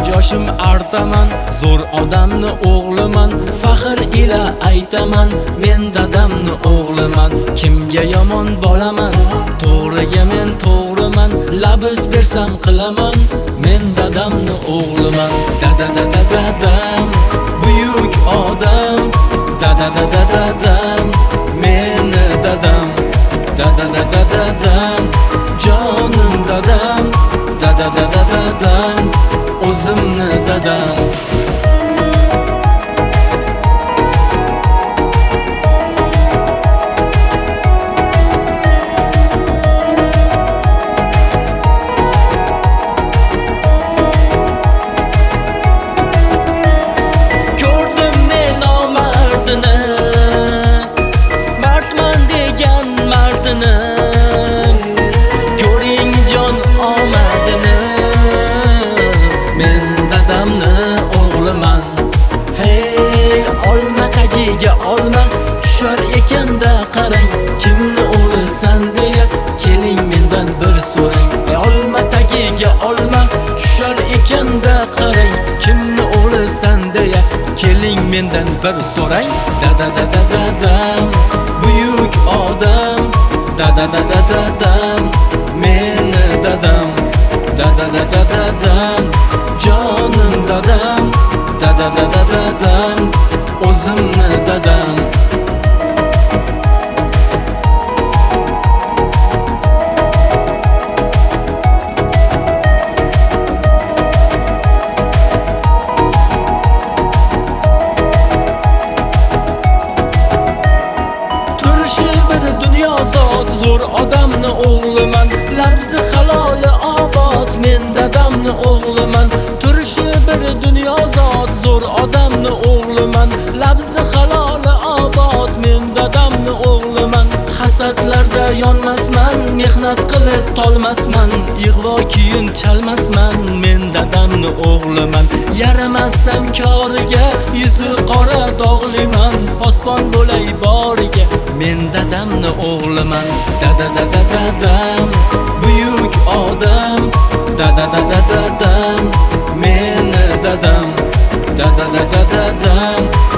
yoshim artaman, zo'r odamni o'g'liman, faxr ila aytaman, men dadamni o'g'liman. Kimga yomon bolaman, to'g'riga men to'g'riman, labis bersam qilaman, men dadamni o'g'liman. Dadam, buyuk odam, dadam, meni dadam, dadam, jonim dadam, dadam, o'zimni dadam. Ko'ring jon omadini, men dadamni o'g'liman. Hey, olma tagiga olma tushar ekanda qarang, kimni o'g'lisan deya keling mendan bir so'rang. Olma tagiga olma tushar ekanda qarang, kimni o'g'lisan deya keling mendan bir so'rang. Dadam, buyuk odam, dadam, meni dadam, dadam, jonim dadam, dadam, o'zimni dadam. Zo'r odamni o'g'liman, labzi haloli obod, men dadamni o'g'liman. Turishi bir dunyo zot, zo'r odamni o'g'liman, labzi haloli obod, men dadamni o'g'liman. Hasadlarda yonmasman, mehnat qilib tolmasman, ig'vo keyin chalmasman, men dadamni o'g'liman. Yaramasam koriga, yuzi qora dog'liman, posbon bo'lay boriga, men dadamni o'g'liman. Dadam, buyuk odam, dadam, meni dadam, dadam,